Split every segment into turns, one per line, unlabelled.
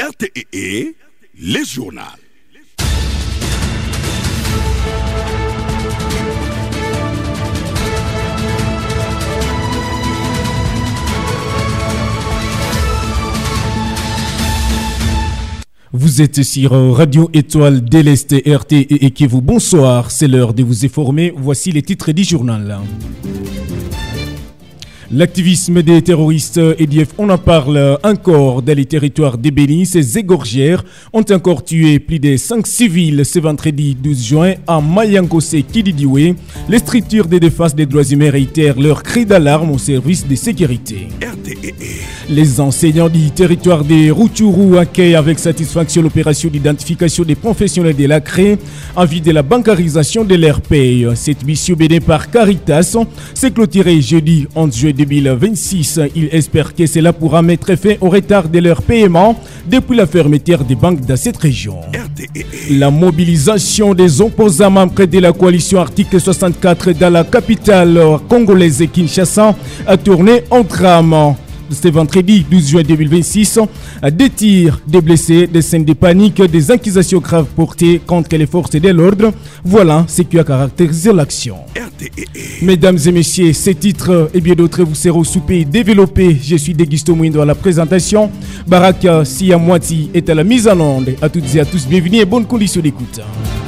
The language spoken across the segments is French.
RTE, les journaux.
Vous êtes sur Radio Étoile de l'Est RTE et qui vous bonsoir. C'est l'heure de vous informer. Voici les titres du journal. L'activisme des terroristes EDF, on en parle encore dans les territoires de Béni. Ces égorgères ont encore tué plus de 5 civils ce vendredi 12 juin à Mayankose Kididiwe. Les structures de défense des droits humains réitèrent leur cri d'alarme au service de sécurité. Les enseignants du territoire de Rutshuru accueillent avec satisfaction l'opération d'identification des professionnels de l'ACRE en vue de la bancarisation de leur paye. Cette mission menée par Caritas s'est clôturée jeudi 11 juin 2026. Ils espèrent que cela pourra mettre fin au retard de leur paiement depuis la fermeture des banques dans cette région. La mobilisation des opposants membres de la coalition article 64 dans la capitale congolaise Kinshasa a tourné en drame. Ce vendredi 12 juin 2026, des tirs, des blessés, des scènes de panique, des accusations graves portées contre les forces de l'ordre. Voilà ce qui a caractérisé l'action. Mesdames et messieurs, ces titres et bien d'autres vous seront soupés développés. Je suis Deguisto Mouindo à la présentation. Baraka Siamwati est à la mise en onde. À toutes et à tous, bienvenue et bonnes conditions d'écoute.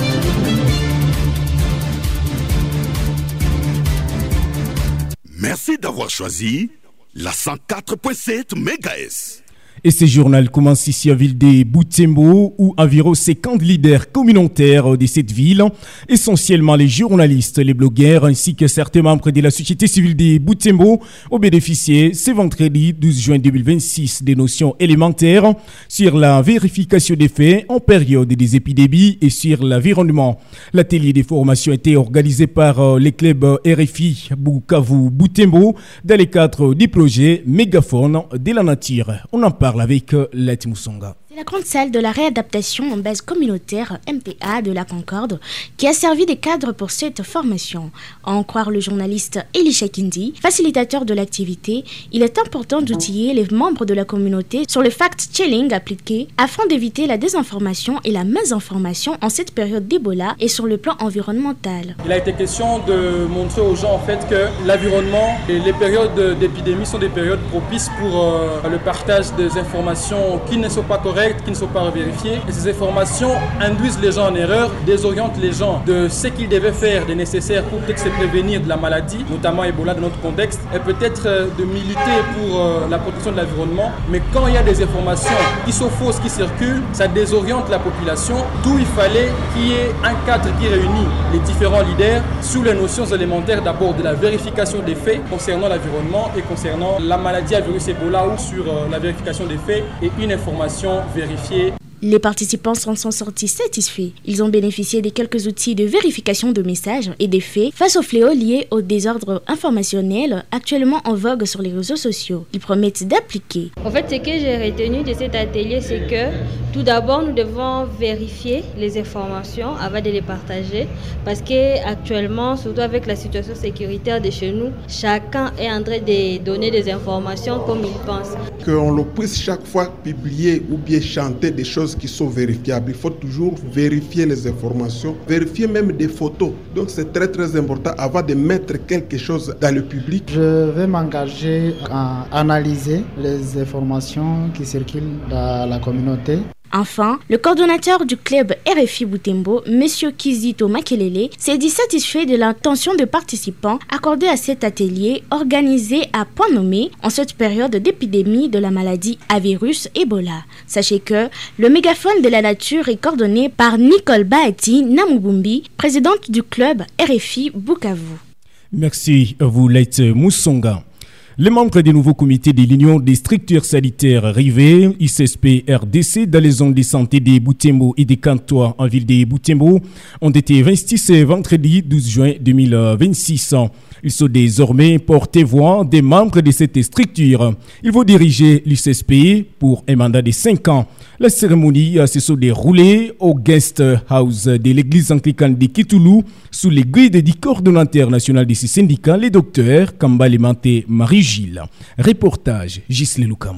Merci d'avoir choisi la 104.7 MHz.
Et ce journal commence ici à ville de Butembo où environ 50 leaders communautaires de cette ville, essentiellement les journalistes, les blogueurs ainsi que certains membres de la société civile de Butembo ont bénéficié ce vendredi 12 juin 2026 des notions élémentaires sur la vérification des faits en période des épidémies et sur l'environnement. L'atelier de formation a été organisé par les clubs RFI Bukavu Butembo dans le cadre du projet Mégaphone de la nature. On en parle avec Lati Moussonga.
C'est la grande salle de la réadaptation en base communautaire MPA de la Concorde qui a servi de cadre pour cette formation. À en croire le journaliste Elisha Kindi, facilitateur de l'activité, il est important d'outiller les membres de la communauté sur le fact-checking appliqué afin d'éviter la désinformation et la mésinformation en cette période d'Ebola et sur le plan environnemental.
Il a été question de montrer aux gens en fait que l'environnement et les périodes d'épidémie sont des périodes propices pour le partage des informations qui ne sont pas correctes, qui ne sont pas vérifiées. Et ces informations induisent les gens en erreur, désorientent les gens de ce qu'ils devaient faire, de nécessaire pour peut-être se prévenir de la maladie, notamment Ebola dans notre contexte, et peut-être de militer pour la protection de l'environnement. Mais quand il y a des informations qui sont fausses, qui circulent, ça désoriente la population, d'où il fallait qu'il y ait un cadre qui réunit les différents leaders sous les notions élémentaires d'abord de la vérification des faits concernant l'environnement et concernant la maladie à virus Ebola ou sur la vérification des faits et une information vérifiée.
Les participants s'en sont sortis satisfaits. Ils ont bénéficié de quelques outils de vérification de messages et des faits face aux fléaux liés au désordre informationnel actuellement en vogue sur les réseaux sociaux. Ils promettent d'appliquer.
En fait, ce que j'ai retenu de cet atelier, c'est que tout d'abord, nous devons vérifier les informations avant de les partager parce qu'actuellement, surtout avec la situation sécuritaire de chez nous, chacun est en train de donner des informations comme il pense.
Qu'on le puisse chaque fois publier ou bien chanter des choses qui sont vérifiables. Il faut toujours vérifier les informations, vérifier même des photos. Donc c'est très très important avant de mettre quelque chose dans le public.
Je vais m'engager à analyser les informations qui circulent dans la communauté.
Enfin, le coordonnateur du club RFI Butembo, M. Kizito Makelele, s'est dit satisfait de l'intention de participants accordée à cet atelier organisé à Point Nommé en cette période d'épidémie de la maladie à virus Ebola. Sachez que le mégaphone de la nature est coordonné par Nicole Bahati Namubumbi, présidente du club RFI Bukavu.
Merci à vous, Lati Moussonga. Les membres du nouveau comité de l'Union des structures sanitaires arrivées, ICSP-RDC, dans les zones de santé de Butembo et de Kantoa en ville de Butembo, ont été investis ce vendredi 12 juin 2026. Ils sont désormais porte-voix des membres de cette structure. Ils vont diriger l'ICSP pour un mandat de 5 ans. La cérémonie se sont déroulée au guest house de l'église anglicane de Kitoulou sous les guides du coordonnateur national de ce syndicat, le docteur Kambale Mante Marie-Gilles. Reportage Gisle Lukambo.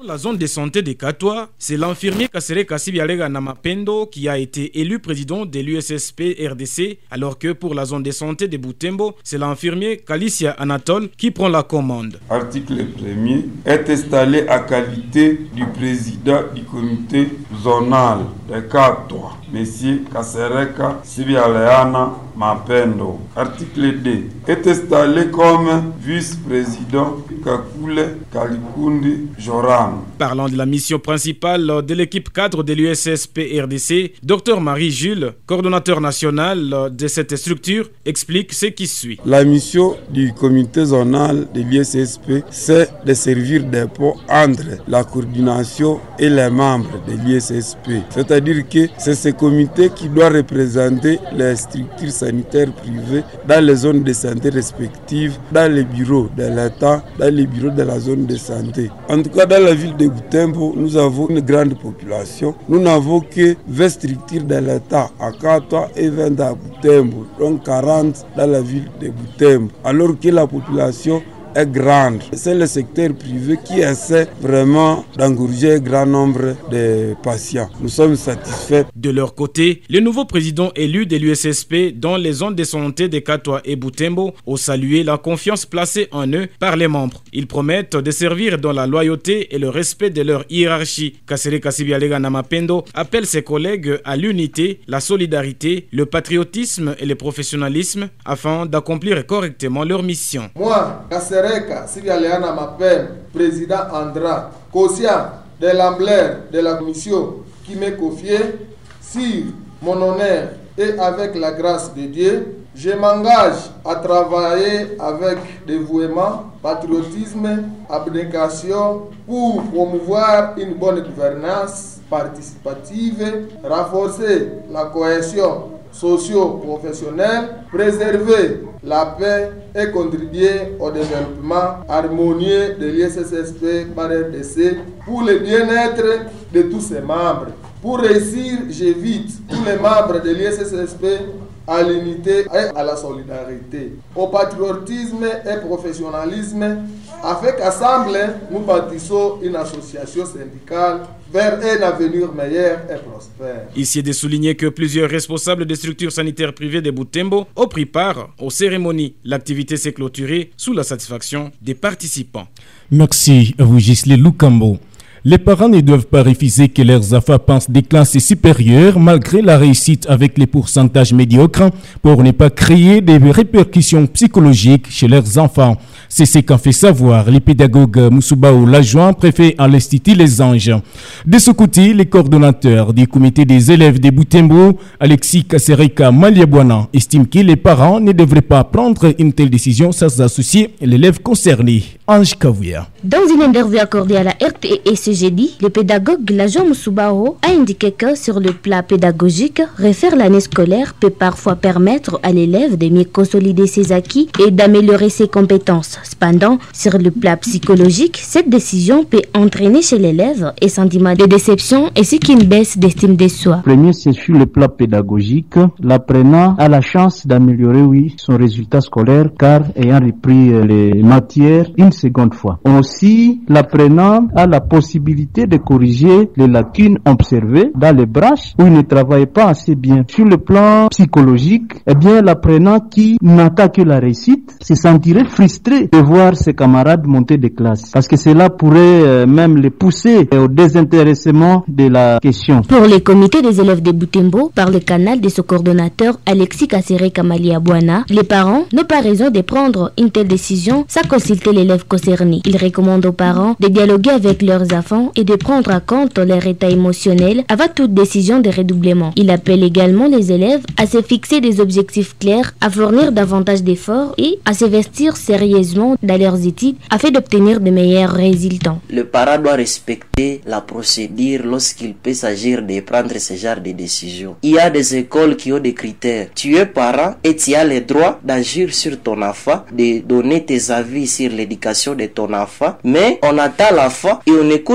La zone de santé de Katwa, c'est l'infirmier Kasere Kasibialega Namapendo qui a été élu président de l'USSP RDC, alors que pour la zone de santé de Butembo, c'est l'infirmier Kalicia Anatole qui prend la commande.
Article 1er est installé à qualité du président du comité zonal de Katwa, Monsieur Kasereka Sibialeana Mapendo. Article 2 est installé comme vice-président Kakule Kalikundi Joram.
Parlant de la mission principale de l'équipe cadre de l'USSP RDC, Dr Marie-Jules, coordonnateur national de cette structure, explique ce qui suit.
La mission du comité zonal de l'USSP, c'est de servir de pont entre la coordination et les membres de l'USSP. C'est-à-dire que c'est ce comité qui doit représenter les structures sanitaires privées dans les zones de santé respectives, dans les bureaux de l'État, dans les bureaux de la zone de santé. En tout cas, dans la ville de Butembo, nous avons une grande population. Nous n'avons que 20 structures de l'État à Katwa et 20 à Butembo, donc 40 dans la ville de Butembo, alors que la population est grande. C'est le secteur privé qui essaie vraiment d'engorger un grand nombre de patients. Nous sommes satisfaits.
De leur côté, les nouveaux présidents élus de l'USSP dans les zones de santé de Katwa et Butembo ont salué la confiance placée en eux par les membres. Ils promettent de servir dans la loyauté et le respect de leur hiérarchie. Kasere Kasibialega Namapendo appelle ses collègues à l'unité, la solidarité, le patriotisme et le professionnalisme afin d'accomplir correctement leur mission.
Moi, Kasere Sibialeana Mapendo, président Andra, conscient de l'emblème de la commission qui m'est confiée, sur mon honneur et avec la grâce de Dieu, je m'engage à travailler avec dévouement, patriotisme, abnégation pour promouvoir une bonne gouvernance participative, renforcer la cohésion socio-professionnelle, préserver la paix et contribuer au développement harmonieux de l'ISSP par RDC pour le bien-être de tous ses membres. Pour réussir, j'invite tous les membres de l'ISSP à l'unité et à la solidarité, au patriotisme et professionnalisme, afin qu'ensemble, nous bâtissons une association syndicale vers un avenir meilleur et prospère.
Ici est de souligner que plusieurs responsables des structures sanitaires privées de Butembo ont pris part aux cérémonies. L'activité s'est clôturée sous la satisfaction des participants.
Merci à vous, Gisli Lukambo. Les parents ne doivent pas refuser que leurs enfants passent des classes supérieures malgré la réussite avec les pourcentages médiocres pour ne pas créer des répercussions psychologiques chez leurs enfants. C'est ce qu'en fait savoir les pédagogues Moussoubaou Lajoie, préfet à l'Institut Les Anges. De ce côté, les coordonnateurs du comité des élèves de Butembo, Alexis Kasereka Maliabouana, estiment que les parents ne devraient pas prendre une telle décision sans associer l'élève concerné. Ange Kavouya.
Dans une interview accordée à la RTE ce jeudi, le pédagogue Lajoie Moussoubaou a indiqué que sur le plan pédagogique, refaire l'année scolaire peut parfois permettre à l'élève de mieux consolider ses acquis et d'améliorer ses compétences. Cependant, sur le plan psychologique, cette décision peut entraîner chez l'élève un sentiment de déception ainsi qu'une baisse d'estime de soi.
Premier, c'est sur le plan pédagogique. L'apprenant a la chance d'améliorer, son résultat scolaire car ayant repris les matières une seconde fois. Aussi, l'apprenant a la possibilité de corriger les lacunes observées dans les branches où il ne travaille pas assez bien. Sur le plan psychologique, l'apprenant qui n'attend que la réussite se sentirait frustré de voir ses camarades monter de classe parce que cela pourrait même les pousser au désintéressement de la question.
Pour le comité des élèves de Butembo, par le canal de ce coordonnateur Alexis Kasereka Maliabouana, les parents n'ont pas raison de prendre une telle décision sans consulter l'élève concerné. Il recommande aux parents de dialoguer avec leurs enfants et de prendre en compte leur état émotionnel avant toute décision de redoublement. Il appelle également les élèves à se fixer des objectifs clairs, à fournir davantage d'efforts et à s'investir sérieusement dans leurs études afin d'obtenir de meilleurs résultats.
Le parent doit respecter la procédure lorsqu'il peut s'agir de prendre ce genre de décision. Il y a des écoles qui ont des critères. Tu es parent et tu as le droit d'agir sur ton enfant, de donner tes avis sur l'éducation de ton enfant, mais on attend l'enfant et on écoute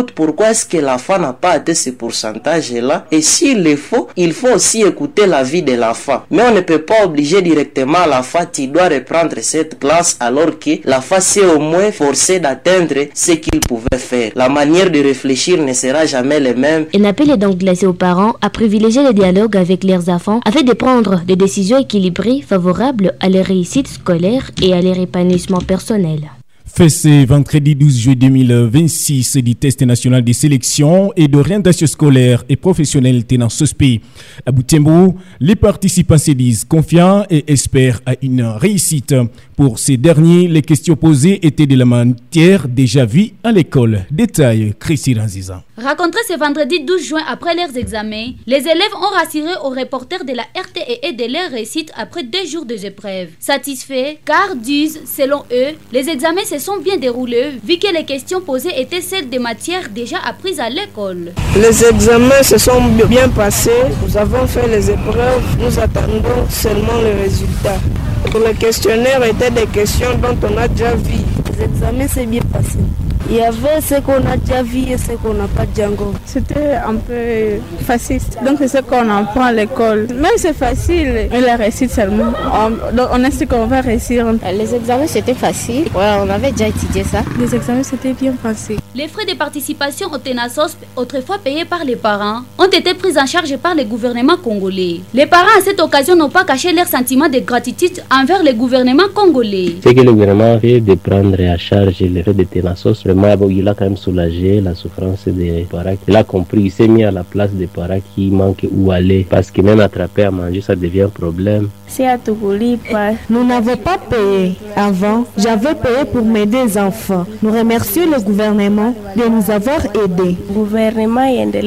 écoute pourquoi est-ce que l'enfant n'a pas atteint ce pourcentage-là. Et s'il le faut, il faut aussi écouter l'avis de l'enfant. Mais on ne peut pas obliger directement l'enfant, tu dois reprendre cette classe, alors que l'enfant s'est au moins forcé d'atteindre ce qu'il pouvait faire. La manière de réfléchir ne sera jamais la même.
Un appel est donc laissé aux parents à privilégier le dialogue avec leurs enfants afin de prendre des décisions équilibrées favorables à leur réussite scolaire et à leur épanouissement personnel.
Fait ce vendredi 12 juillet 2026 du test national de sélection et d'orientation scolaire et professionnelle tenant ce pays. À Butembo, les participants se disent confiants et espèrent à une réussite. Pour ces derniers, les questions posées étaient de la matière déjà vue à l'école. Détail, Chrissy Ranziza.
Rencontrés ce vendredi 12 juin après leurs examens, les élèves ont rassuré aux reporters de la RTE de leur réussite après 2 jours de épreuves. Satisfaits, car disent, selon eux, les examens se sont bien déroulés vu que les questions posées étaient celles des matières déjà apprises à l'école.
Les examens se sont bien passés, nous avons fait les épreuves, nous attendons seulement les résultats. Le questionnaire était des questions dont on a déjà vu. Les examens s'est bien passé. Il y avait ce qu'on a déjà vu et ce qu'on n'a pas déjà encore.
C'était un peu facile. Donc c'est ce qu'on apprend à l'école. Même c'est facile, mais la réussite seulement. On est sûr qu'on va réussir.
Les examens c'était facile. Ouais, on avait déjà étudié ça.
Les examens c'était bien passé.
Les frais de participation au TENASOSP, autrefois payés par les parents, ont été pris en charge par le gouvernement congolais. Les parents à cette occasion n'ont pas caché leur sentiment de gratitude envers le gouvernement congolais.
C'est que le gouvernement a fait de prendre à charge les frais de TENASOSP. Il a quand même soulagé la souffrance des parents. Il a compris, il s'est mis à la place des parents qui manquent où aller. Parce que même attraper à manger, ça devient un problème.
C'est à Togoli. Nous n'avons pas payé avant. J'avais payé pour m'aider les enfants. Nous remercions le gouvernement de nous avoir aidés. Le gouvernement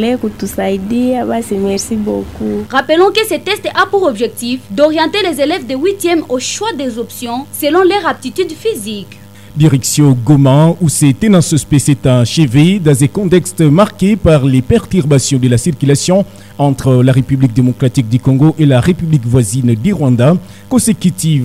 merci beaucoup.
Rappelons que ce test a pour objectif d'orienter les élèves de 8e au choix des options selon leur aptitude physique.
Direction Goma, où ces tenants suspects s'est achevé dans un contexte marqué par les perturbations de la circulation entre la République démocratique du Congo et la République voisine du Rwanda, consécutive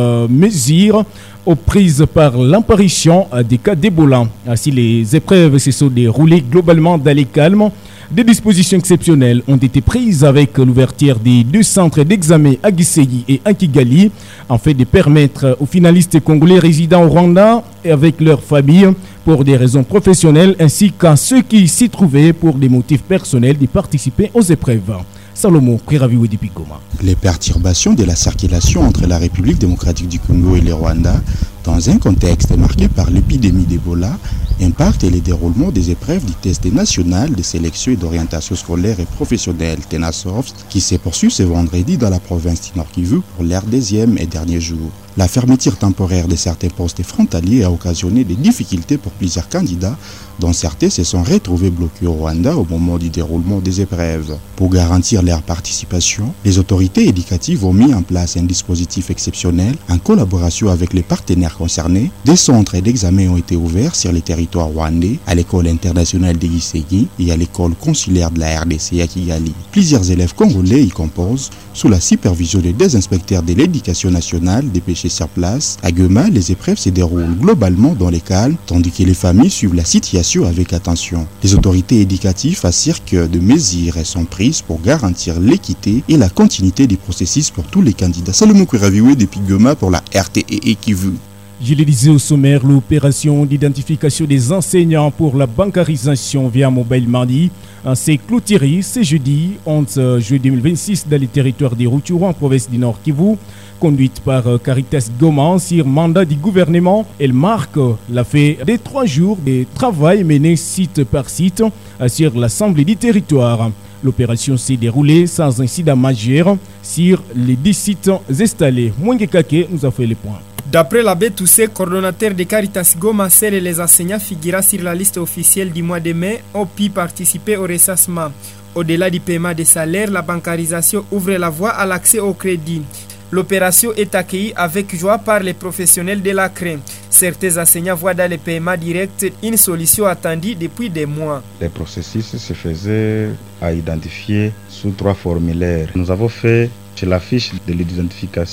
mesures prises par l'apparition des cas d'Ebola. Ainsi, les épreuves se sont déroulées globalement dans les calmes. Des dispositions exceptionnelles ont été prises avec l'ouverture des 2 centres d'examen à Gisenyi et à Kigali, afin de permettre aux finalistes congolais résidant au Rwanda et avec leurs familles pour des raisons professionnelles ainsi qu'à ceux qui s'y trouvaient pour des motifs personnels de participer aux épreuves. Salomon Kwiraviwe depuis Goma.
Les perturbations de la circulation entre la République démocratique du Congo et le Rwanda, dans un contexte marqué par l'épidémie d'Ebola, impactent le déroulement des épreuves du test national de sélection et d'orientation scolaire et professionnelle TENASOSP qui se poursuit ce vendredi dans la province du Nord Kivu pour leur 2e et dernier jour. La fermeture temporaire de certains postes frontaliers a occasionné des difficultés pour plusieurs candidats, dont certains se sont retrouvés bloqués au Rwanda au moment du déroulement des épreuves. Pour garantir leur participation, les autorités éducatives ont mis en place un dispositif exceptionnel en collaboration avec les partenaires concernés. Des centres d'examen ont été ouverts sur le territoire rwandais, à l'école internationale de Gisenyi et à l'école consulaire de la RDC à Kigali. Plusieurs élèves congolais y composent sous la supervision des 2 inspecteurs de l'éducation nationale dépêchés sur place. À Goma, les épreuves se déroulent globalement dans les calmes, tandis que les familles suivent la situation avec attention. Les autorités éducatives assurent que de mesures sont prises pour garantir l'équité et la continuité du processus pour tous les candidats. Salomon Kwiraviwe depuis Goma pour la RTE Kivu.
Je le disais au sommaire, l'opération d'identification des enseignants pour la bancarisation via Mobile Money s'est clôturée ce jeudi 11 juillet 2026 dans les territoires des Rutshuru en province du Nord Kivu. Conduite par Caritas Goma sur mandat du gouvernement, elle marque la fin des 3 jours de travail mené site par site sur l'ensemble du territoire. L'opération s'est déroulée sans incident majeur sur les 10 sites installés. Mwenge Kake nous a fait le point.
D'après l'abbé Toussé, coordonnateur de Caritas Goma, seuls les enseignants figurant sur la liste officielle du mois de mai ont pu participer au ressassement. Au-delà du paiement des salaires, la bancarisation ouvre la voie à l'accès au crédit. L'opération est accueillie avec joie par les professionnels de la CRE. Certains enseignants voient dans le paiement direct une solution attendue depuis des mois.
Le processus se faisait à identifier sous 3 formulaires. Nous avons fait la fiche de l'identification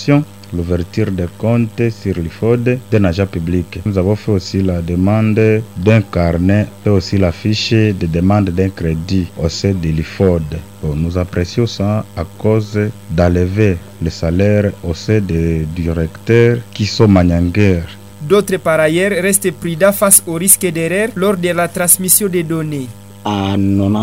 l'ouverture des comptes sur l'IFOD d'un agent public. Nous avons fait aussi la demande d'un carnet et aussi la fiche de demande d'un crédit au sein de l'IFOD. Nous apprécions ça à cause d'enlever le salaire au sein des directeurs qui sont maniangueurs.
D'autres par ailleurs restent prudents face au risque d'erreur lors de la transmission des données.
À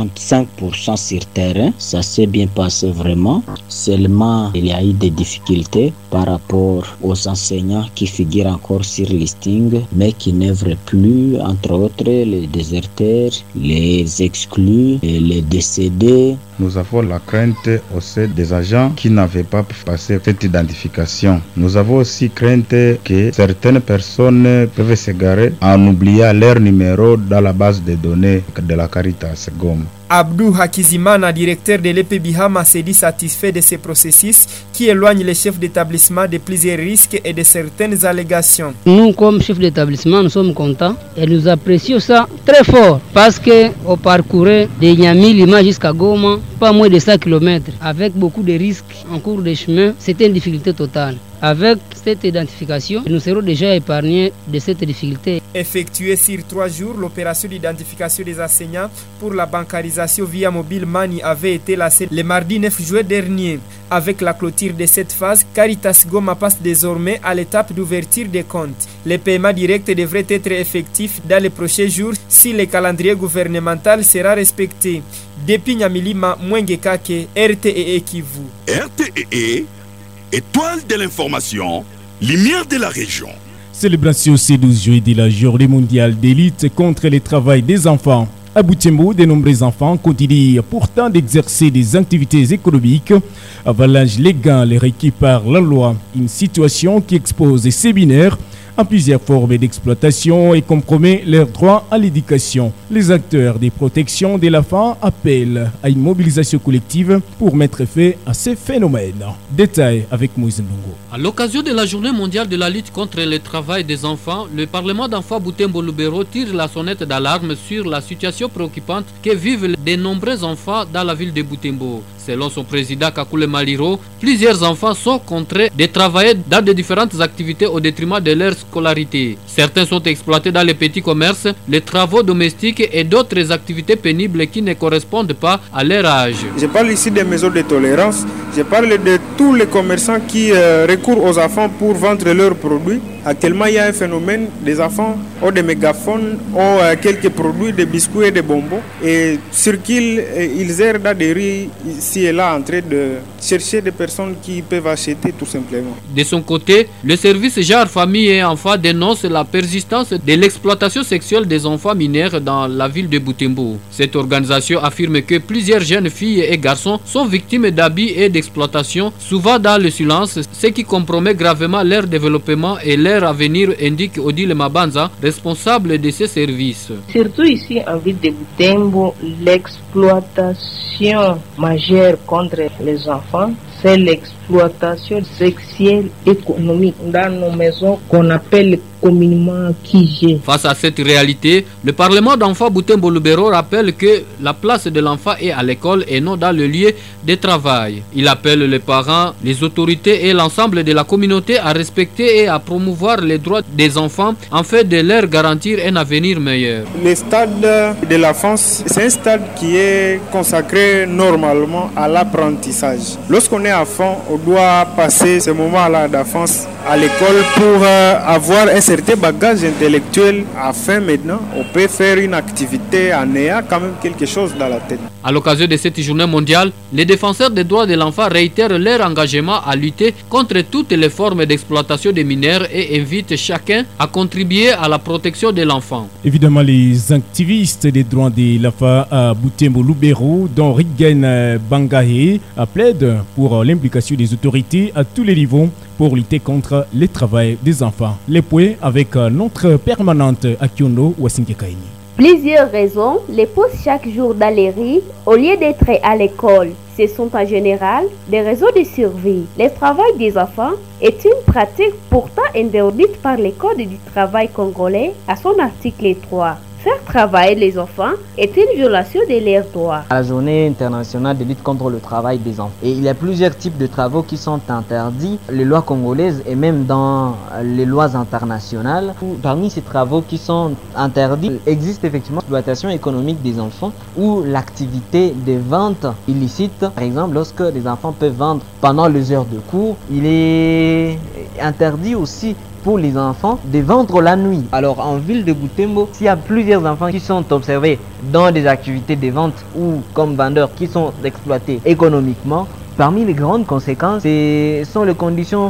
95% sur terrain, ça s'est bien passé vraiment. Seulement, il y a eu des difficultés par rapport aux enseignants qui figurent encore sur listing, mais qui n'œuvrent plus, entre autres les déserteurs, les exclus, les décédés.
Nous avons la crainte aussi des agents qui n'avaient pas passé cette identification. Nous avons aussi crainte que certaines personnes peuvent s'égarer en oubliant leur numéro dans la base de données de la Caritas Goma.
Abdou Hakizimana, directeur de l'EPBIHAMA, s'est dit satisfait de ces processus qui éloignent les chefs d'établissement de plusieurs risques et de certaines allégations.
Nous, comme chefs d'établissement, nous sommes contents et nous apprécions ça très fort parce qu'on parcourait de Niamey-Lima jusqu'à Goma, pas moins de 100 km, avec beaucoup de risques en cours de chemin. C'était une difficulté totale. Avec cette identification, nous serons déjà épargnés de cette difficulté.
Effectuée sur 3 jours, l'opération d'identification des enseignants pour la bancarisation via mobile money avait été lancée le mardi 9 juillet dernier. Avec la clôture de cette phase, Caritas Goma passe désormais à l'étape d'ouverture des comptes. Les paiements directs devraient être effectifs dans les prochains jours si le calendrier gouvernemental sera respecté. Depuis Nyamilima, Mwengekake, RTE Kivu.
RTE, étoile de l'information, lumière de la région.
Célébration ce 12 juillet de la journée mondiale d'élite contre le travail des enfants. À Butembo, de nombreux enfants continuent pourtant d'exercer des activités économiques avant l'âge légal requis par la loi. Une situation qui expose les séminaires à plusieurs formes d'exploitation et compromet leur droit à l'éducation. Les acteurs des protections de l'enfant appellent à une mobilisation collective pour mettre fin à ces phénomènes. Détail avec Moïse Ndongo.
À l'occasion de la journée mondiale de la lutte contre le travail des enfants, le Parlement d'enfants Butembo-Lubero tire la sonnette d'alarme sur la situation préoccupante que vivent de nombreux enfants dans la ville de Butembo. Selon son président Kakule Maliro, plusieurs enfants sont contraints de travailler dans de différentes activités au détriment de leur scolarité. Certains sont exploités dans les petits commerces, les travaux domestiques et d'autres activités pénibles qui ne correspondent pas à leur âge.
Je parle ici des maisons de tolérance, je parle de tous les commerçants qui recourent aux enfants pour vendre leurs produits. Actuellement, il y a un phénomène, des enfants ont des mégaphones, ont quelques produits, des biscuits et des bonbons et circulent, ils errent dans des rues ici et là en train de chercher des personnes qui peuvent acheter tout simplement.
De son côté, le service genre famille et enfants dénonce la persistance de l'exploitation sexuelle des enfants mineurs dans la ville de Butembo. Cette organisation affirme que plusieurs jeunes filles et garçons sont victimes d'abus et d'exploitation, souvent dans le silence, ce qui compromet gravement leur développement et leur avenir, indique Odile Mabanza, responsable de ces services.
Surtout ici en ville de Butembo, l'exploitation majeure contre les enfants, c'est l'exploitation sexuelle économique dans nos maisons qu'on appelle communément Kijé.
Face à cette réalité, le Parlement d'enfants Butembo-Lubero rappelle que la place de l'enfant est à l'école et non dans le lieu de travail. Il appelle les parents, les autorités et l'ensemble de la communauté à respecter et à promouvoir les droits des enfants afin de leur garantir un avenir meilleur.
Le stade de l'enfance, c'est un stade qui est consacré normalement à l'apprentissage. Lorsqu'on est enfant, on doit passer ce moment-là d'enfance à l'école pour avoir un certain bagage intellectuel afin maintenant on peut faire une activité en ayant quand même quelque chose dans la tête.
À l'occasion de cette journée mondiale, les défenseurs des droits de l'enfant réitèrent leur engagement à lutter contre toutes les formes d'exploitation des mineurs et invitent chacun à contribuer à la protection de l'enfant.
Évidemment, les activistes des droits de l'enfant à Butembo-Lubero, dont Rigen Bangahe, plaident pour l'implication des autorités à tous les niveaux pour lutter contre le travail des enfants. Les points avec notre permanente à Kyondo, Wasinke Kaini.
Plusieurs raisons les poussent chaque jour dans les rues au lieu d'être à l'école. Ce sont en général des raisons de survie. Le travail des enfants est une pratique pourtant interdite par le Code du travail congolais à son article 3. Faire travailler les enfants est une violation de leurs droits.
À la journée internationale de lutte contre le travail des enfants. Et il y a plusieurs types de travaux qui sont interdits, les lois congolaises et même dans les lois internationales. Parmi ces travaux qui sont interdits, il existe effectivement l'exploitation économique des enfants ou l'activité de vente illicite. Par exemple, lorsque les enfants peuvent vendre pendant les heures de cours, il est interdit aussi pour les enfants de vendre la nuit. Alors en ville de Butembo, s'il y a plusieurs enfants qui sont observés dans des activités de vente ou comme vendeurs qui sont exploités économiquement, parmi les grandes conséquences, ce sont les conditions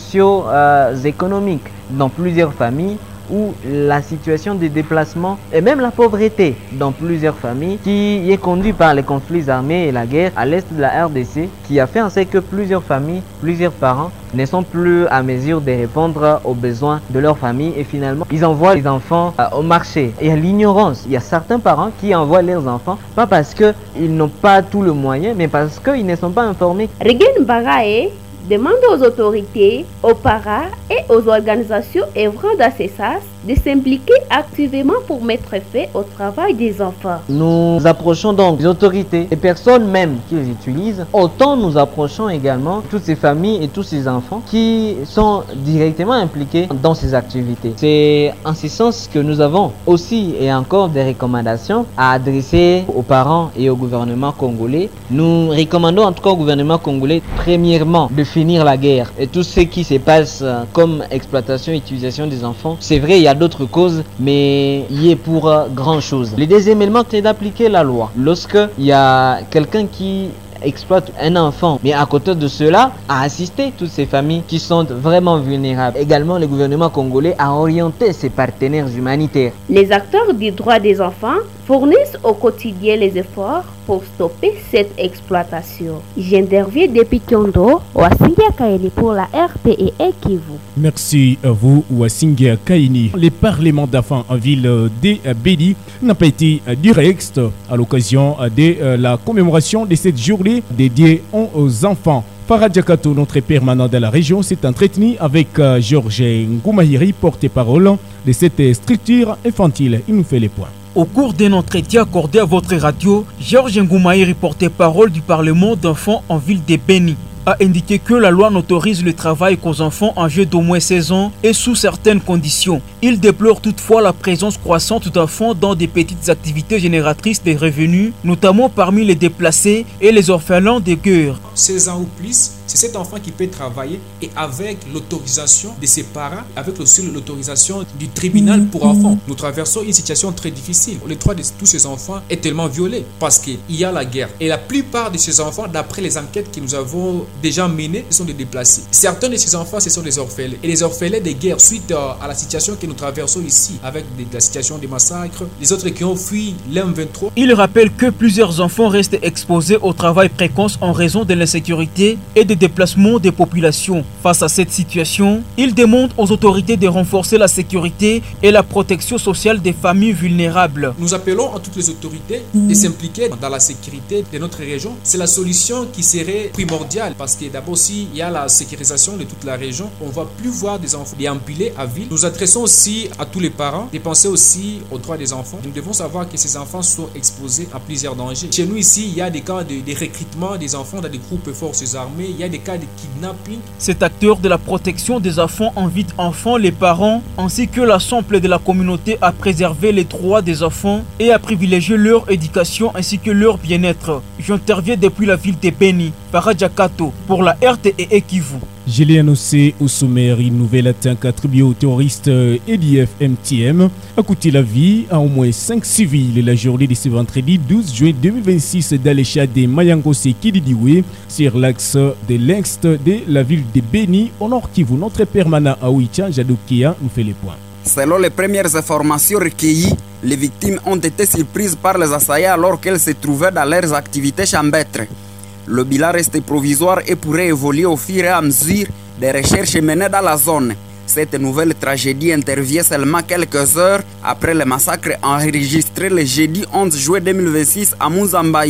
socio-économiques dans plusieurs familles, ou la situation de déplacement et même la pauvreté dans plusieurs familles qui est conduite par les conflits armés et la guerre à l'est de la RDC, qui a fait en sorte que plusieurs familles, plusieurs parents ne sont plus à mesure de répondre aux besoins de leur famille et finalement ils envoient les enfants au marché. Et à l'ignorance, il y a certains parents qui envoient leurs enfants pas parce qu'ils n'ont pas tout le moyen mais parce qu'ils ne sont pas informés.
Regen Bagae demande aux autorités, aux parents et aux organisations œuvrant dans ces sas de s'impliquer activement pour mettre fin au travail des enfants.
Nous approchons donc les autorités, les personnes même qui les utilisent. Autant nous approchons également toutes ces familles et tous ces enfants qui sont directement impliqués dans ces activités. C'est en ce sens que nous avons aussi et encore des recommandations à adresser aux parents et au gouvernement congolais. Nous recommandons en tout cas au gouvernement congolais premièrement de finir la guerre et tout ce qui se passe comme exploitation et utilisation des enfants. C'est vrai, il y a d'autres causes, mais il est pour grand chose. Le deuxième élément, c'est d'appliquer la loi. Lorsque il y a quelqu'un qui exploite un enfant, mais à côté de cela, à assister toutes ces familles qui sont vraiment vulnérables. Également, le gouvernement congolais a orienté ses partenaires humanitaires.
Les acteurs du droit des enfants fournissent au quotidien les efforts pour stopper cette exploitation. J'interviens depuis Kyondo, Wasingia Kaini pour la RTE Kivu.
Merci à vous, Wasingia Kaini. Les parlements d'enfants en ville de Béni n'a pas été direct à l'occasion de la commémoration de cette journée dédiée aux enfants. Farah Diakato, notre permanent de la région, s'est entretenu avec Georges Ngoumahiri, porte-parole de cette structure infantile. Il nous fait les points.
Au cours d'un entretien accordé à votre radio, Georges Ngoumahiri, porte-parole du Parlement d'enfants en ville de Béni, a indiqué que la loi n'autorise le travail qu'aux enfants âgés d'au moins 16 ans et sous certaines conditions. Il déplore toutefois la présence croissante d'enfants dans des petites activités génératrices de revenus, notamment parmi les déplacés et les orphelins de guerre.
16 ans ou plus, c'est cet enfant qui peut travailler et avec l'autorisation de ses parents, avec aussi l'autorisation du tribunal pour enfants. Nous traversons une situation très difficile. Le droit de tous ces enfants est tellement violé parce qu'il y a la guerre. Et la plupart de ces enfants, d'après les enquêtes que nous avons déjà menées, sont des déplacés. Certains de ces enfants, ce sont des orphelins. Et les orphelins de guerre, suite à la situation que nous traversons ici, avec la situation des massacres, les autres qui ont fui l'M23.
Il rappelle que plusieurs enfants restent exposés au travail précoce en raison de l'insécurité et des déplacements des populations. Face à cette situation, il demande aux autorités de renforcer la sécurité et la protection sociale des familles vulnérables.
Nous appelons à toutes les autorités de s'impliquer dans la sécurité de notre région. C'est la solution qui serait primordiale parce que d'abord, s'il y a la sécurisation de toute la région, on ne va plus voir des enfants déambulés à ville. Nous adressons aussi à tous les parents de penser aussi aux droits des enfants. Nous devons savoir que ces enfants sont exposés à plusieurs dangers. Chez nous ici, il y a des cas de recrutement des enfants dans des groupes forces armées, il y a des cas de kidnapping.
Cet acteur de la protection des enfants invite enfants, les parents ainsi que l'ensemble de la communauté à préserver les droits des enfants et à privilégier leur éducation ainsi que leur bien-être. J'interviens depuis la ville de Béni, Farah Diakato pour la RTE Kivu.
Je l'ai annoncé au sommaire, une nouvelle attaque attribuée au terroriste EDF MTM a coûté la vie à au moins 5 civils la journée de ce vendredi 12 juin 2026 dans les chats de Mayangose Kididiwe sur l'axe de l'est de la ville de Béni au nord Kivu. Notre permanent à Ouicha, Jadoukia, nous fait les points.
Selon les premières informations recueillies, les victimes ont été surprises par les assaillants alors qu'elles se trouvaient dans leurs activités champêtres. Le bilan reste provisoire et pourrait évoluer au fur et à mesure des recherches menées dans la zone. Cette nouvelle tragédie intervient seulement quelques heures après le massacre enregistré le jeudi 11 juillet 2026 à Muzambaï,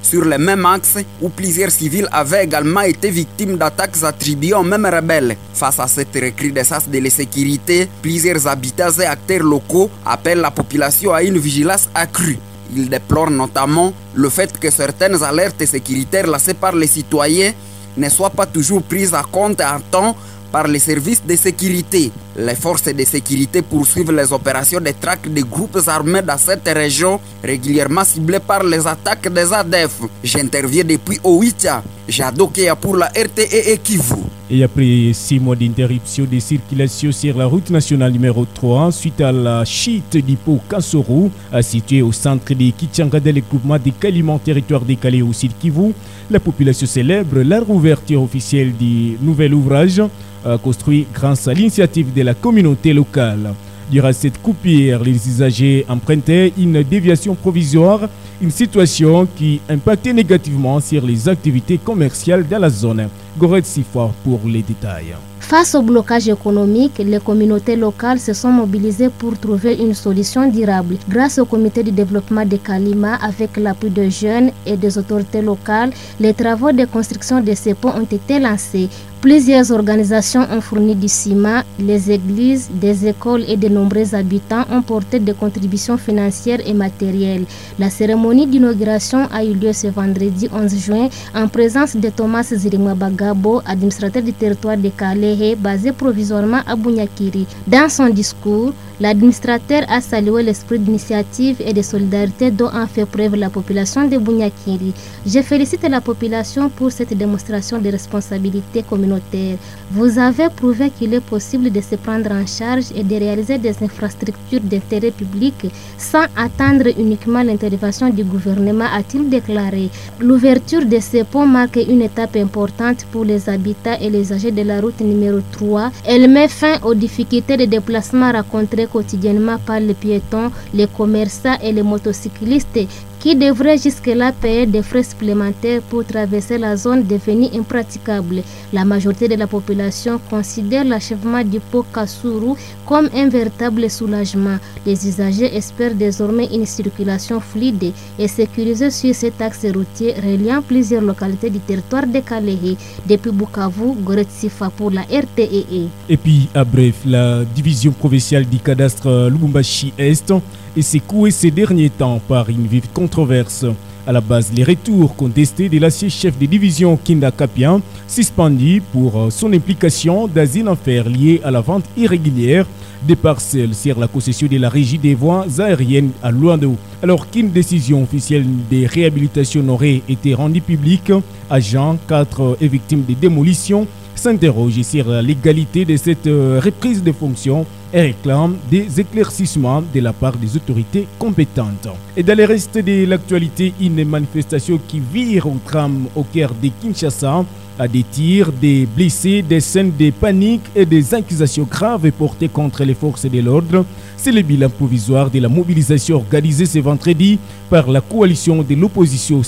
sur le même axe où plusieurs civils avaient également été victimes d'attaques attribuées aux mêmes rebelles. Face à cette recrudescence de l'insécurité, plusieurs habitants et acteurs locaux appellent la population à une vigilance accrue. Ils déplorent notamment le fait que certaines alertes sécuritaires lancées par les citoyens ne soient pas toujours prises en compte à temps par les services de sécurité. Les forces de sécurité poursuivent les opérations de traque des groupes armés dans cette région, régulièrement ciblées par les attaques des ADF. J'interviens depuis Oicha, Jadokeya pour la RTE Kivu.
Et après 6 mois d'interruption de circulation sur la route nationale numéro 3, suite à la chute du pont Kansoro, situé au centre de Kichanga dans le groupement des Kalimans, territoire décalé au sud Kivu, la population célèbre la réouverture officielle du nouvel ouvrage construit grâce à l'initiative de la communauté locale. Durant cette coupure, les usagers empruntaient une déviation provisoire, une situation qui impactait négativement sur les activités commerciales dans la zone. Goret Sifa pour les détails.
Face au blocage économique, les communautés locales se sont mobilisées pour trouver une solution durable. Grâce au comité de développement de Kalima, avec l'appui de jeunes et des autorités locales, les travaux de construction de ces ponts ont été lancés. Plusieurs organisations ont fourni du ciment, les églises, des écoles et de nombreux habitants ont porté des contributions financières et matérielles. La cérémonie d'inauguration a eu lieu ce vendredi 11 juin en présence de Thomas Zirimabagabo, administrateur du territoire de Kalehe, basé provisoirement à Bunyakiri. Dans son discours, l'administrateur a salué l'esprit d'initiative et de solidarité dont a fait preuve la population de Bunyakiri. Je félicite la population pour cette démonstration de responsabilité communautaire. Vous avez prouvé qu'il est possible de se prendre en charge et de réaliser des infrastructures d'intérêt public sans attendre uniquement l'intervention du gouvernement, a-t-il déclaré. L'ouverture de ces ponts marque une étape importante pour les habitants et les usagers de la route numéro 3. Elle met fin aux difficultés de déplacement rencontrées quotidiennement par les piétons, les commerçants et les motocyclistes qui devraient jusque-là payer des frais supplémentaires pour traverser la zone devenue impraticable. La majorité de la population considère l'achèvement du pont Kasuru comme un véritable soulagement. Les usagers espèrent désormais une circulation fluide et sécurisée sur cet axe routier reliant plusieurs localités du territoire de Kalehe. Depuis Bukavu, Goret Sifa pour la RTE.
Et puis, à bref, la division provinciale du cadastre Lubumbashi-Est est secouée ces derniers temps par une vive controverse. À la base, les retours contestés de l'ancien chef de division Kinda Kapien, suspendu pour son implication dans une affaire liée à la vente irrégulière des parcelles sur la concession de la régie des voies aériennes à Luando. Alors qu'une décision officielle de réhabilitation aurait été rendue publique, agents, 4 et victimes de démolition s'interrogent sur la légalité de cette reprise de fonction et réclament des éclaircissements de la part des autorités compétentes. Et dans le reste de l'actualité, une manifestation qui vire au tram au cœur de Kinshasa, à des tirs, des blessés, des scènes de panique et des accusations graves portées contre les forces de l'ordre. C'est le bilan provisoire de la mobilisation organisée ce vendredi par la coalition de l'opposition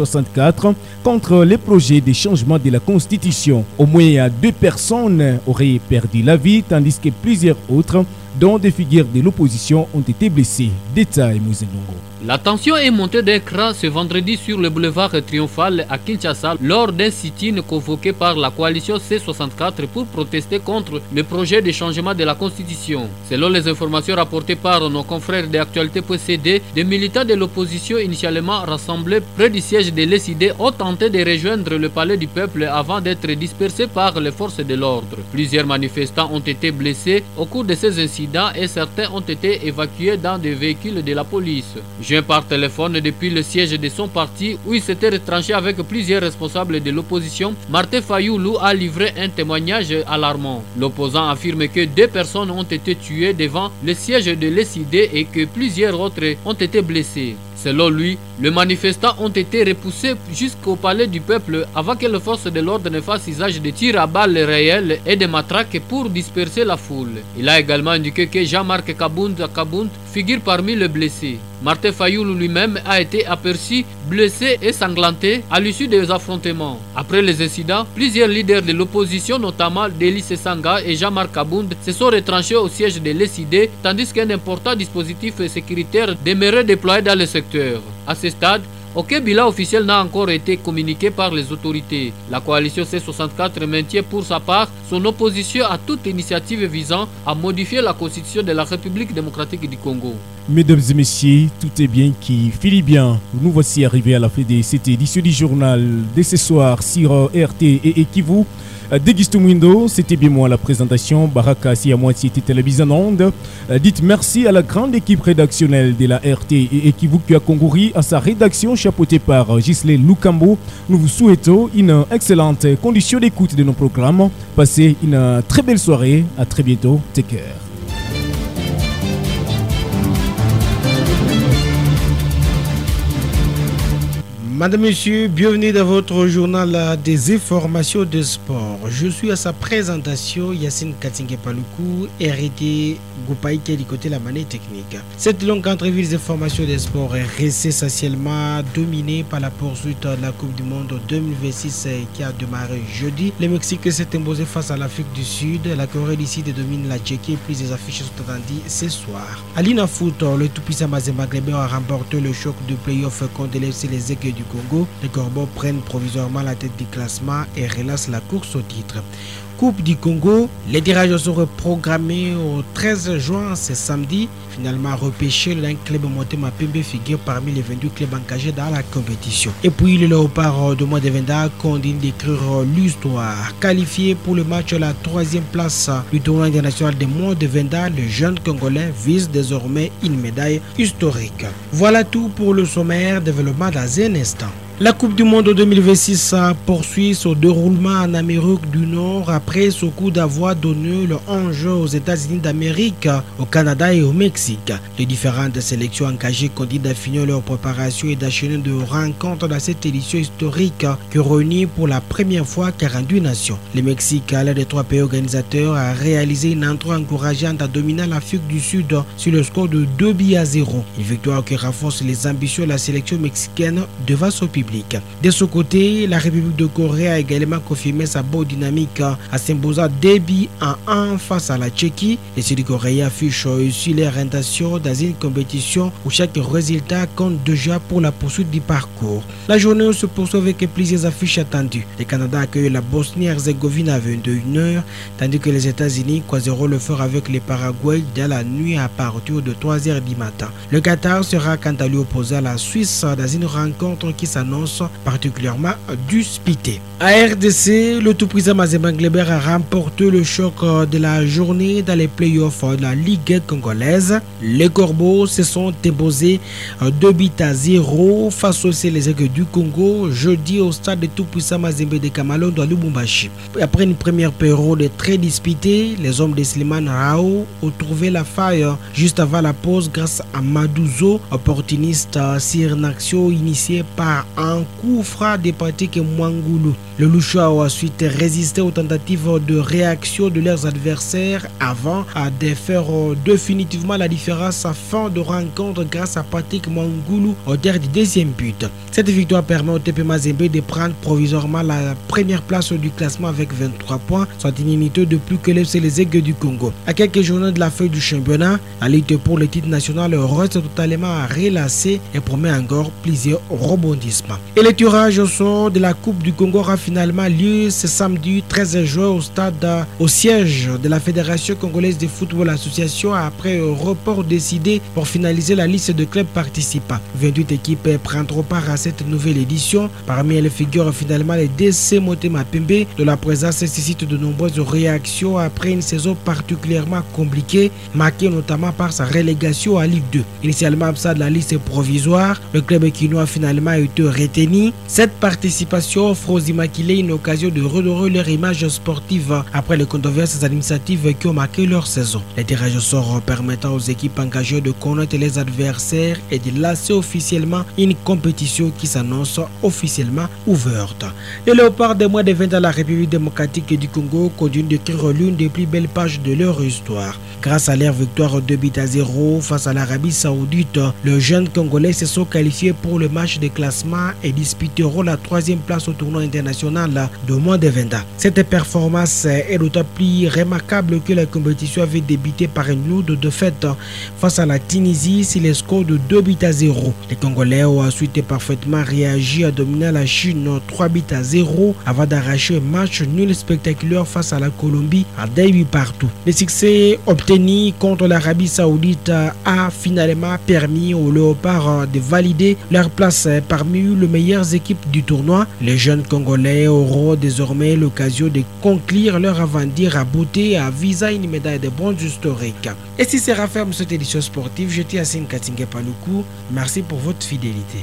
C64 contre les projets de changement de la Constitution. Au moins 2 personnes auraient perdu la vie, tandis que plusieurs autres, dont des figures de l'opposition, ont été blessées. Détail Mouzenongo.
La tension est montée d'un cran ce vendredi sur le boulevard Triomphal à Kinshasa lors d'un sit-in convoqué par la coalition C64 pour protester contre le projet de changement de la Constitution. Selon les informations rapportées par nos confrères de Actualité.cd, des militants de l'opposition initialement rassemblés près du siège de l'ESID ont tenté de rejoindre le palais du peuple avant d'être dispersés par les forces de l'ordre. Plusieurs manifestants ont été blessés au cours de ces incidents et certains ont été évacués dans des véhicules de la police. Par téléphone depuis le siège de son parti où il s'était retranché avec plusieurs responsables de l'opposition, Martin Fayoulou a livré un témoignage alarmant. L'opposant affirme que 2 personnes ont été tuées devant le siège de l'ESID et que plusieurs autres ont été blessés. Selon lui, les manifestants ont été repoussés jusqu'au palais du peuple avant que les forces de l'ordre ne fassent usage de tirs à balles réelles et de matraques pour disperser la foule. Il a également indiqué que Jean-Marc Kabound figure parmi les blessés. Martin Fayoulou lui-même a été aperçu blessé et sanglanté à l'issue des affrontements. Après les incidents, plusieurs leaders de l'opposition, notamment Délice Sanga et Jean-Marc Kabound, se sont retranchés au siège de l'ESID, tandis qu'un important dispositif sécuritaire demeurait déployé dans le secteur. À ce stade, Aucun bilan officiel n'a encore été communiqué par les autorités. La coalition C64 maintient pour sa part son opposition à toute initiative visant à modifier la constitution de la République démocratique du Congo.
Mesdames et messieurs, tout est bien qui finit bien. Nous voici arrivés à la fin de cette édition du journal de ce soir sur RT et Ekivu. Déguistou Mwindo, c'était bien moi la présentation. Baraka si à moitié était la mise en onde. Dites merci à la grande équipe rédactionnelle de la RT et Ekivu qui a concouru à sa rédaction chapeautée par Gisley Lukambo. Nous vous souhaitons une excellente condition d'écoute de nos programmes. Passez une très belle soirée. À très bientôt. Take care.
Madame, Monsieur, bienvenue dans votre journal des informations de sport. Je suis à sa présentation, Yacine Katingue Paloukou, RT Goupaïke du côté de la manette technique. Cette longue entrevue des informations de sport est restée essentiellement dominée par la poursuite de la Coupe du Monde 2026 qui a démarré jeudi. Le Mexique s'est imposé face à l'Afrique du Sud. La Corée du Sud domine la Tchéquie et plus des affiches sont attendues ce soir. À l'Inafoot, le tout-puissant Mazembe Glébert a remporté le choc de play-off contre les Aigles du Congo. Les Corbeaux prennent provisoirement la tête du classement et relancent la course au titre. Coupe du Congo, les tirages sont reprogrammés au 13 juin, ce samedi. Finalement repêché, l'un club Motema Pembe figure parmi les 22 clubs engagés dans la compétition. Et puis le Léopard de Mois de Venda continue d'écrire l'histoire. Qualifié pour le match à la 3e place du tournoi international des Mois de Venda, le jeune Congolais vise désormais une médaille historique. Voilà tout pour le sommaire. Développement dans un instant. La Coupe du Monde 2026 poursuit son déroulement en Amérique du Nord après ce coup d'avoir donné le enjeu aux États-Unis d'Amérique, au Canada et au Mexique. Les différentes sélections engagées continuent d'affiner leur préparation et d'enchaîner de rencontres dans cette édition historique qui réunit pour la première fois 42 nations. Le Mexique, l'un des 3 pays organisateurs, a réalisé une entrée encourageante à dominer l'Afrique du Sud sur le score de 2-0. Une victoire qui renforce les ambitions de la sélection mexicaine devant son public. De ce côté, la République de Corée a également confirmé sa bonne dynamique à s'imposer 2-1 face à la Tchéquie. Les Sud-Coréens affichent aussi l'orientation dans une compétition où chaque résultat compte déjà pour la poursuite du parcours. La journée se poursuit avec plusieurs affiches attendues. Le Canada accueille la Bosnie-Herzégovine à 21h, tandis que les États-Unis croiseront le feu avec le Paraguay dans la nuit à partir de 3h du matin. Le Qatar sera quant à lui opposé à la Suisse dans une rencontre qui s'annonce particulièrement disputée. À RDC, le tout-puissant Mazembe Glébert a remporté le choc de la journée dans les playoffs de la Ligue congolaise. Les Corbeaux se sont imposés 2-0 face aux Aigles du Congo jeudi au stade de tout-puissant Mazembe de Kamalondo à Lubumbashi. Après une première période très disputée, les hommes de Slimane Rao ont trouvé la faille juste avant la pause grâce à Madouzo, opportuniste sur une action initiée par un coup franc de Patrick Mwangoulou. Le Louchoua a ensuite résisté aux tentatives de réaction de leurs adversaires avant de faire définitivement la différence à fin de rencontre grâce à Patrick Mwangoulou au terme du 2e but. Cette victoire permet au TP Mazembe de prendre provisoirement la première place du classement avec 23 points, soit une unité de plus que les Aigles du Congo. À quelques journées de la feuille du championnat, la lutte pour le titre national reste totalement relâchée et promet encore plusieurs rebondissements. Et le tirage au sort de la Coupe du Congo aura finalement lieu ce samedi 13 juin au siège de la Fédération congolaise de football association après un report décidé pour finaliser la liste de clubs participants. 28 équipes prendront part à cette nouvelle édition. Parmi elles figurent finalement les DC Motema Pembe, de la présence suscite de nombreuses réactions après une saison particulièrement compliquée, marquée notamment par sa relégation à Ligue 2. Initialement absent de la liste provisoire, le club quinois a finalement été retenu. Cette participation offre aux Immaculés une occasion de redorer leur image sportive après les controverses administratives qui ont marqué leur saison. Les tirages au sort permettant aux équipes engagées de connaître les adversaires et de lancer officiellement une compétition qui s'annonce officiellement ouverte. Les Léopards des Mois de Venda à la République démocratique du Congo continuent d'écrire l'une des plus belles pages de leur histoire. Grâce à leur victoire 2-0 face à l'Arabie Saoudite, les jeunes Congolais se sont qualifiés pour le match de classement et disputeront la 3e place au tournoi international de moins de 20 ans. Cette performance est d'autant plus remarquable que la compétition avait débuté par une lourde défaite face à la Tunisie sur les scores de 2-0. Les Congolais ont ensuite parfaitement réagi à dominer la Chine 3-0 avant d'arracher un match nul spectaculaire face à la Colombie à 2 buts partout. Le succès obtenu contre l'Arabie Saoudite a finalement permis aux Léopards de valider leur place parmi les meilleures équipes du tournoi. Les jeunes Congolais auront désormais l'occasion de conclure leur aventure à beauté à visa une médaille de bronze historique. Et si c'est referme cette édition sportive, je suis Yacine Katingue Paloukou. Merci pour votre fidélité.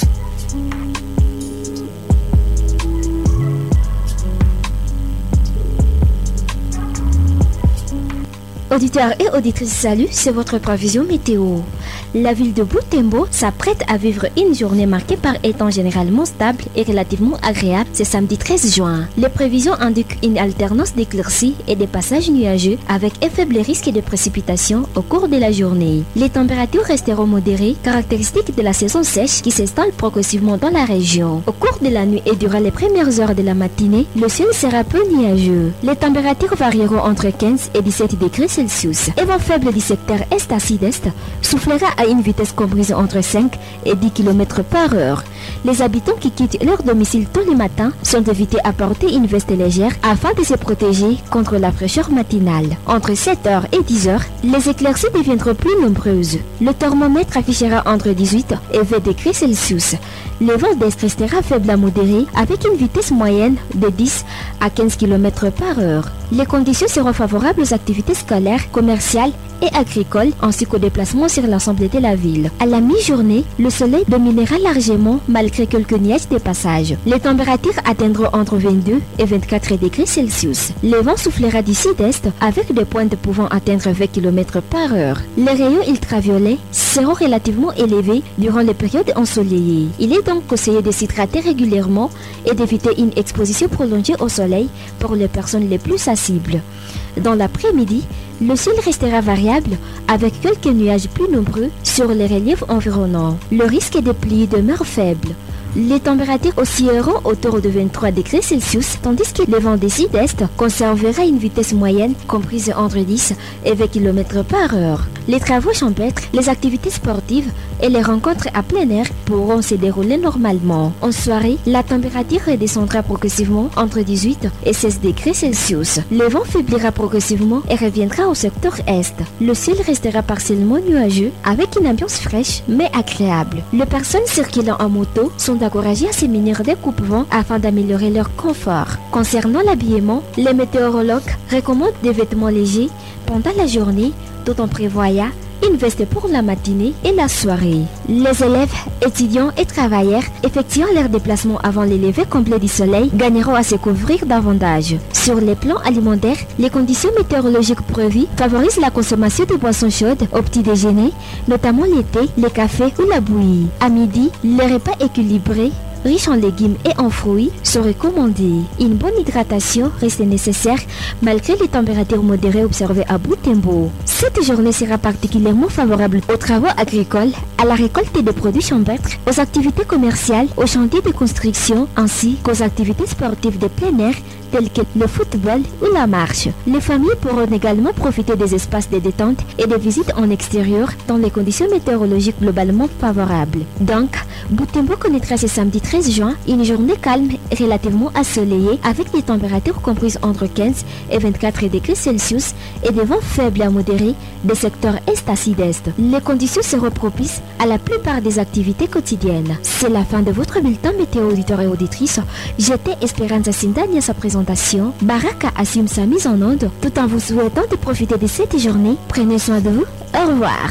Auditeurs et auditrices, salut, c'est votre prévision météo. La ville de Butembo s'apprête à vivre une journée marquée par un temps généralement stable et relativement agréable ce samedi 13 juin. Les prévisions indiquent une alternance d'éclaircies et des passages nuageux avec un faible risque de précipitations au cours de la journée. Les températures resteront modérées, caractéristiques de la saison sèche qui s'installe progressivement dans la région. Au cours de la nuit et durant les premières heures de la matinée, le ciel sera peu nuageux. Les températures varieront entre 15 et 17 degrés Celsius. Un vent faible du secteur est à sud-est soufflera à une vitesse comprise entre 5 et 10 km par heure. Les habitants qui quittent leur domicile tous les matins sont invités à porter une veste légère afin de se protéger contre la fraîcheur matinale. Entre 7h et 10h, les éclaircies deviendront plus nombreuses. Le thermomètre affichera entre 18 et 20 degrés Celsius. Le vent d'est restera faible à modéré avec une vitesse moyenne de 10 à 15 km par heure. Les conditions seront favorables aux activités scolaires, commerciales et agricoles ainsi qu'aux déplacements sur l'ensemble de la ville. À la mi-journée, le soleil dominera largement malgré quelques nuages de passage. Les températures atteindront entre 22 et 24 degrés Celsius. Le vent soufflera du sud-est avec des pointes pouvant atteindre 20 km par heure. Les rayons ultraviolets seront relativement élevés durant les périodes ensoleillées. Il est donc conseillé de s'hydrater régulièrement et d'éviter une exposition prolongée au soleil pour les personnes les plus sensibles. Dans l'après-midi, le ciel restera variable avec quelques nuages plus nombreux sur les reliefs environnants. Le risque de pluie demeure faible. Les températures oscilleront autour de 23 degrés Celsius, tandis que le vent du sud-est conservera une vitesse moyenne comprise entre 10 et 20 km par heure. Les travaux champêtres, les activités sportives et les rencontres à plein air pourront se dérouler normalement. En soirée, la température redescendra progressivement entre 18 et 16 degrés Celsius. Le vent faiblira progressivement et reviendra au secteur est. Le ciel restera partiellement nuageux avec une ambiance fraîche mais agréable. Les personnes circulant en moto sont encouragées à se munir des coupe-vents afin d'améliorer leur confort. Concernant l'habillement, les météorologues recommandent des vêtements légers pendant la journée tout en prévoyant une veste pour la matinée et la soirée. Les élèves, étudiants et travailleurs effectuant leurs déplacements avant le lever complet du soleil gagneront à se couvrir davantage. Sur les plans alimentaires, les conditions météorologiques prévues favorisent la consommation de boissons chaudes au petit déjeuner, notamment le thé, le café ou la bouillie. À midi, les repas équilibrés riches en légumes et en fruits sont recommandés. Une bonne hydratation reste nécessaire malgré les températures modérées observées à Butembo. Cette journée sera particulièrement favorable aux travaux agricoles, à la récolte des produits champêtres, aux activités commerciales, aux chantiers de construction ainsi qu'aux activités sportives de plein air telles que le football ou la marche. Les familles pourront également profiter des espaces de détente et de visites en extérieur dans les conditions météorologiques globalement favorables. Donc, Butembo connaîtra ce samedi 13 juin une journée calme et relativement ensoleillée avec des températures comprises entre 15 et 24 degrés Celsius et des vents faibles à modérés des secteurs est à sud-est. Les conditions seront propices à la plupart des activités quotidiennes. C'est la fin de votre bulletin météo auditeurs et auditrices. J'étais Espérance Sindani à sa présentation. Baraka assume sa mise en onde tout en vous souhaitant de profiter de cette journée. Prenez soin de vous. Au revoir.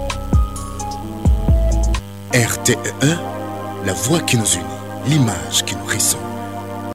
RTE1, la voix qui nous unit, l'image qui